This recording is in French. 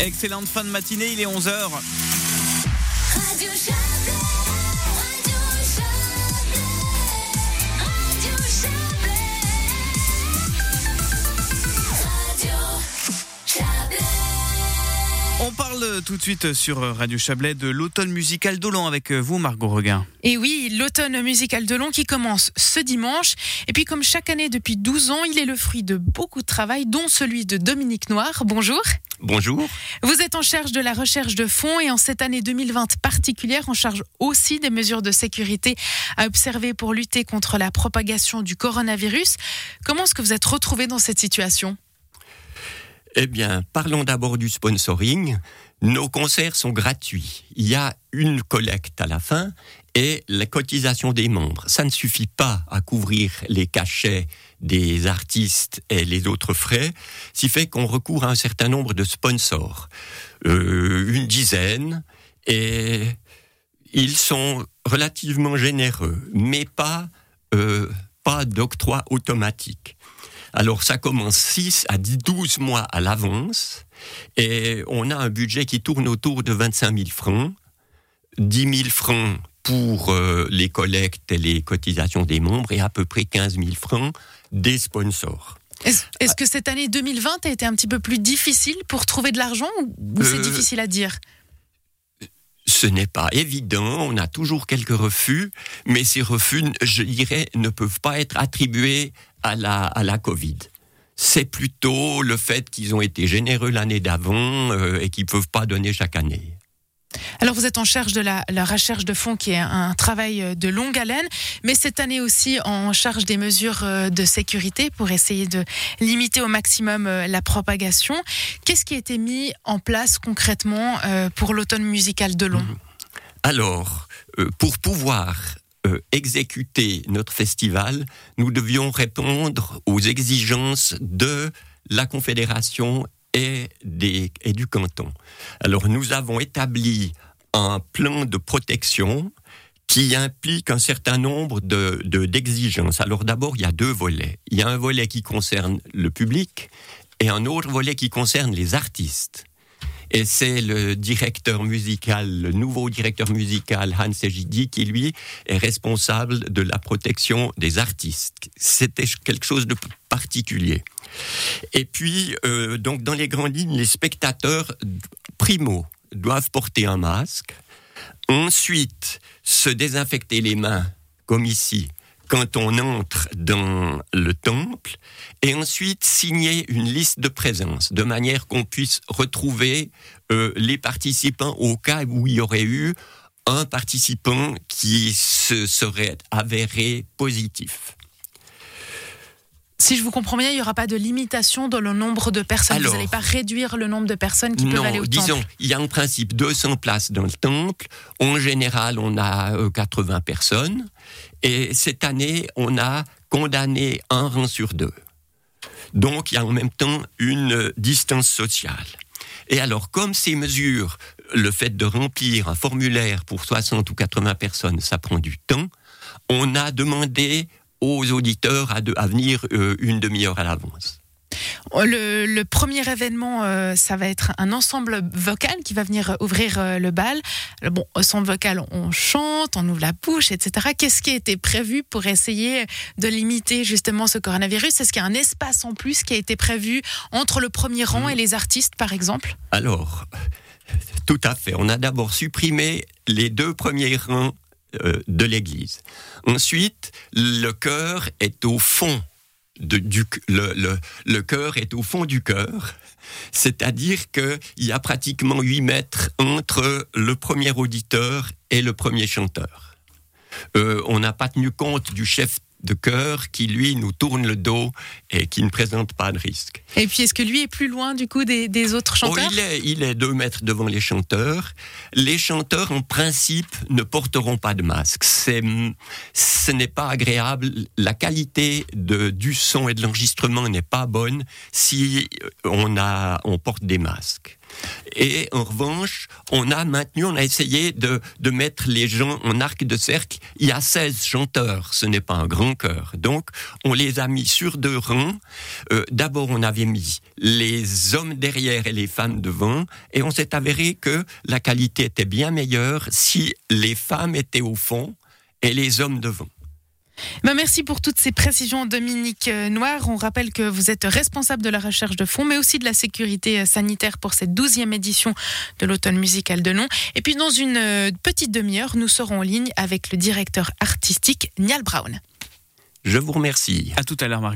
Excellente fin de matinée, il est 11h. Radio Chablais, Radio Chablais, Radio Chablais, Radio Chablais. On parle tout de suite sur Radio Chablais de l'automne musical d'Olon avec vous, Margot Reguin. Et oui, l'automne musical d'Olon qui commence ce dimanche. Et puis comme chaque année depuis 12 ans, il est le fruit de beaucoup de travail, dont celui de Dominique Noir. Bonjour. Bonjour. Vous êtes en charge de la recherche de fonds et en cette année 2020 particulière, en charge aussi des mesures de sécurité à observer pour lutter contre la propagation du coronavirus. Comment est-ce que vous êtes retrouvé dans cette situation ? Eh bien, parlons d'abord du sponsoring. Nos concerts sont gratuits. Il y a une collecte à la fin et la cotisation des membres. Ça ne suffit pas à couvrir les cachets des artistes et les autres frais, ce qui fait qu'on recourt à un certain nombre de sponsors. Une dizaine, et ils sont relativement généreux, mais pas d'octroi automatique. Alors ça commence 6 à 12 mois à l'avance et on a un budget qui tourne autour de 25 000 francs, 10 000 francs pour les collectes et les cotisations des membres et à peu près 15 000 francs des sponsors. Est-ce que cette année 2020 a été un petit peu plus difficile pour trouver de l'argent ou c'est difficile à dire ? Ce n'est pas évident, on a toujours quelques refus, mais ces refus, je dirais, ne peuvent pas être attribués à la Covid. C'est plutôt le fait qu'ils ont été généreux l'année d'avant et qu'ils ne peuvent pas donner chaque année. Alors vous êtes en charge de la recherche de fonds qui est un travail de longue haleine, mais cette année aussi en charge des mesures de sécurité pour essayer de limiter au maximum la propagation. Qu'est-ce qui a été mis en place concrètement pour l'automne musical d'Olon ? Alors, pour pouvoir exécuter notre festival, nous devions répondre aux exigences de la Confédération et du canton. Alors nous avons établi un plan de protection qui implique un certain nombre d'exigences. Alors d'abord, il y a 2 volets. Il y a un volet qui concerne le public et un autre volet qui concerne les artistes. Et c'est le nouveau directeur musical, Hans Egidi, qui lui est responsable de la protection des artistes. C'était quelque chose de particulier. Et puis, donc dans les grandes lignes, les spectateurs, primo, doivent porter un masque. Ensuite, se désinfecter les mains, comme ici, quand on entre dans le temple, et ensuite signer une liste de présence, de manière qu'on puisse retrouver les participants au cas où il y aurait eu un participant qui se serait avéré positif. Si je vous comprends bien, il n'y aura pas de limitation dans le nombre de personnes. Alors, vous n'allez pas réduire le nombre de personnes qui peuvent aller au temple. Non, disons, il y a en principe 200 places dans le temple. En général, on a 80 personnes. Et cette année, on a condamné un rang sur 2. Donc, il y a en même temps une distance sociale. Et alors, comme ces mesures, le fait de remplir un formulaire pour 60 ou 80 personnes, ça prend du temps, on a demandé aux auditeurs à venir une demi-heure à l'avance. Le premier événement, ça va être un ensemble vocal qui va venir ouvrir le bal. Bon, ensemble vocal, on chante, on ouvre la bouche, etc. Qu'est-ce qui a été prévu pour essayer de limiter justement ce coronavirus ? Est-ce qu'il y a un espace en plus qui a été prévu entre le premier rang et les artistes, par exemple ? Alors, tout à fait. On a d'abord supprimé les 2 premiers rangs de l'église. Ensuite, le chœur est au fond le chœur est au fond du chœur, c'est-à-dire qu'il y a pratiquement 8 mètres entre le premier auditeur et le premier chanteur. On n'a pas tenu compte du chef de chœur qui, lui, nous tourne le dos et qui ne présente pas de risque. Et puis, est-ce que lui est plus loin, du coup, des autres chanteurs ? Il est 2 mètres devant les chanteurs. Les chanteurs, en principe, ne porteront pas de masque. Ce n'est pas agréable. La qualité du son et de l'enregistrement n'est pas bonne si on porte des masques. Et en revanche, on a essayé de mettre les gens en arc de cercle. Il y a 16 chanteurs, ce n'est pas un grand chœur. Donc, on les a mis sur 2 rangs. D'abord, on avait mis les hommes derrière et les femmes devant. Et on s'est avéré que la qualité était bien meilleure si les femmes étaient au fond et les hommes devant. Merci pour toutes ces précisions, Dominique Noir. On rappelle que vous êtes responsable de la recherche de fonds, mais aussi de la sécurité sanitaire pour cette 12e édition de l'Automne musical de Long. Et puis, dans une petite demi-heure, nous serons en ligne avec le directeur artistique Niall Brown. Je vous remercie. À tout à l'heure, Marc.